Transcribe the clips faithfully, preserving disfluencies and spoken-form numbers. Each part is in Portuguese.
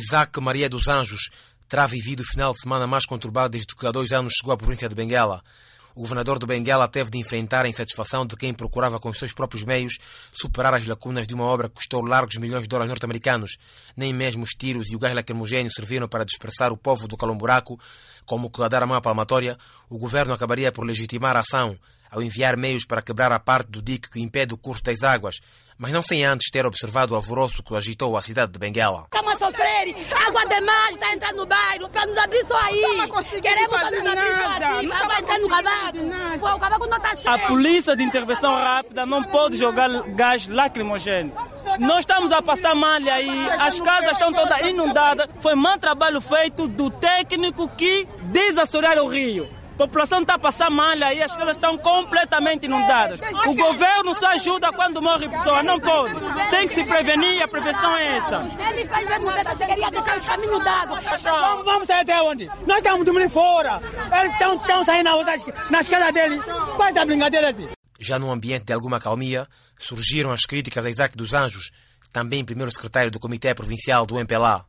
Isaac Maria dos Anjos terá vivido o final de semana mais conturbado desde que há dois anos chegou à província de Benguela. O governador de Benguela teve de enfrentar a insatisfação de quem procurava com os seus próprios meios superar as lacunas de uma obra que custou largos milhões de dólares norte-americanos. Nem mesmo os tiros e o gás lacrimogéneo serviram para dispersar o povo do Calamburaco, como que a dar a mão à palmatória. O governo acabaria por legitimar a ação ao enviar meios para quebrar a parte do dique que impede o curso das águas, mas não sem antes ter observado o alvoroço que agitou a cidade de Benguela. Estamos a sofrer, água demais está entrando no bairro, para nos abrir só aí. Queremos só nos abrir só assim, a água entrando no cavaco. Pô, o cavaco não está cheio. A polícia de intervenção rápida não pode jogar gás lacrimogéneo. Nós estamos a passar mal aí, as casas estão todas inundadas. Foi mau trabalho feito do técnico que desassorear o rio. A população está a passar mal aí, as casas estão completamente inundadas. O governo só ajuda quando morre pessoa, não pode. Tem que se prevenir, a prevenção é essa. Ele faz mesmo dessa, você queria deixar os caminhos d'água. Vamos, vamos sair até onde? Nós estamos dormindo fora. Eles estão saindo nas, nas casas deles. Faz a brincadeira assim. Já num ambiente de alguma calmia, surgiram as críticas a Isaac dos Anjos, também primeiro secretário do Comitê Provincial do M P L A.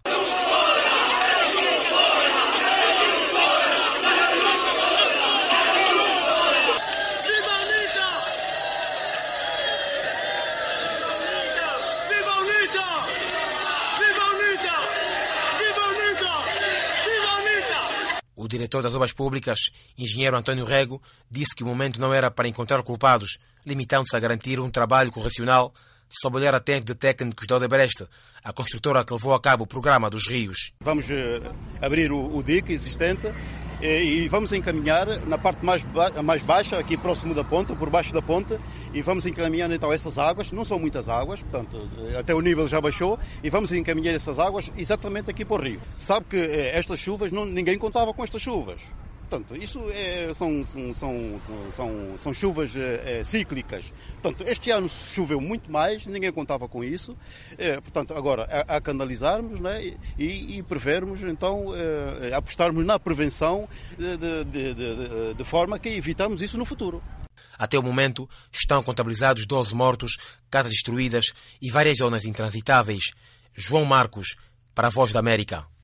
O diretor das Obras Públicas, engenheiro António Rego, disse que o momento não era para encontrar culpados, limitando-se a garantir um trabalho correcional sob o olhar atento de técnicos da Odebrecht, a construtora que levou a cabo o programa dos rios. Vamos abrir o, o dique existente e, e vamos encaminhar na parte mais, ba mais baixa, aqui próximo da ponte, por baixo da ponte, e vamos encaminhar então essas águas, não são muitas águas, portanto, até o nível já baixou, e vamos encaminhar essas águas exatamente aqui para o rio. Sabe que eh, estas chuvas, não, ninguém contava com estas chuvas. Portanto, isso é, são, são, são, são chuvas é, cíclicas. Portanto, este ano choveu muito mais, ninguém contava com isso. É, portanto, agora, há, há que analisarmos, né, e, e prevermos, então, é, apostarmos na prevenção de, de, de, de, de forma que evitamos isso no futuro. Até o momento, estão contabilizados doze mortos, casas destruídas e várias zonas intransitáveis. João Marcos, para a Voz da América.